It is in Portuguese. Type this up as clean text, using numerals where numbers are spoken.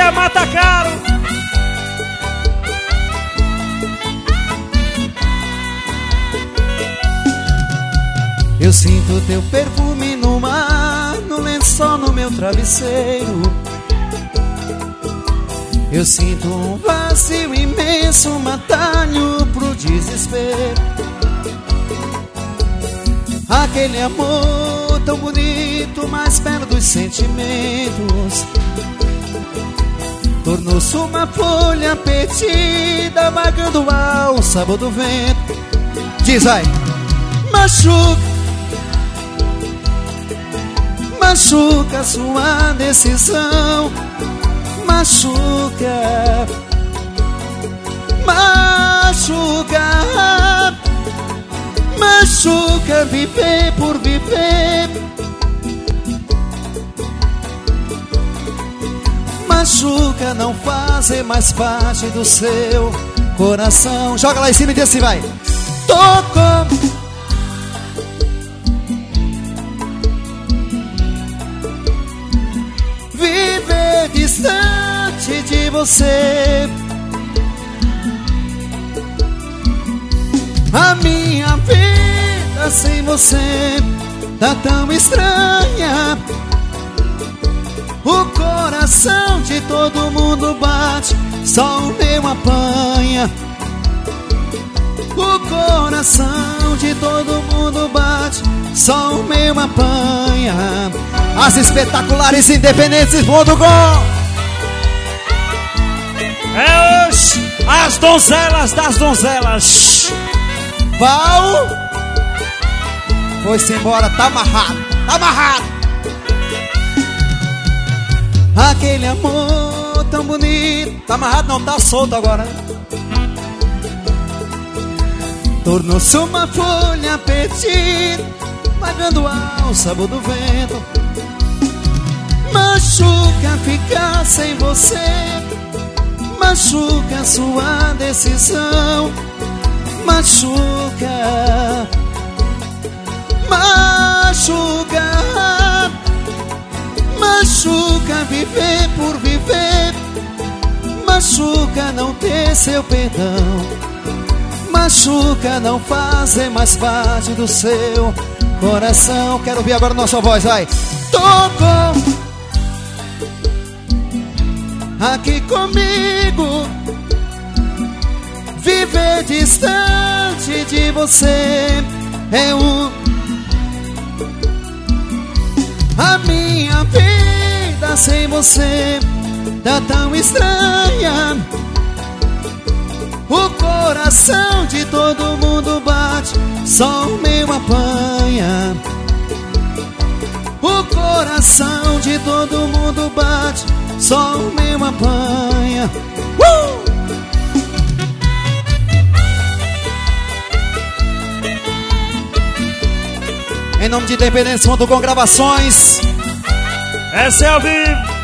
Zé Matacaro. Eu sinto teu perfume no mar, no lençol, no meu travesseiro. Eu sinto um vazio imenso, um atalho pro desespero. Aquele amor tão bonito, mais belo dos sentimentos, tornou-se uma folha perdida, vagando ao sabor do vento. Diz aí. Machuca sua decisão, machuca viver por viver. Machuca não fazer mais parte do seu coração. Joga lá em cima e diz assim, vai. Tocou. Viver distante de você. A minha vida sem você tá tão estranha. O coração de todo mundo bate, só o meu apanha. O coração de todo mundo bate, só o meu apanha. As espetaculares independentes mundo gol. É hoje, as donzelas das donzelas. Val foi-se embora, tá amarrado, tá amarrado. Aquele amor tão bonito. Tá amarrado não, tá solto agora. Tornou-se uma folha perdida, vagando ao sabor do vento. Machuca ficar sem você, machuca sua decisão. Machuca viver por viver. Machuca não ter seu perdão. Machuca não fazer mais parte do seu coração. Quero ouvir agora a nossa voz, vai. Tocou aqui comigo. Viver distante de você é a minha vida sem você tá tão estranha. O coração de todo mundo bate, só o meu apanha. O coração de todo mundo bate, só o meu apanha. Em nome de Independência, Mundo com Gravações. Essa é ao vivo.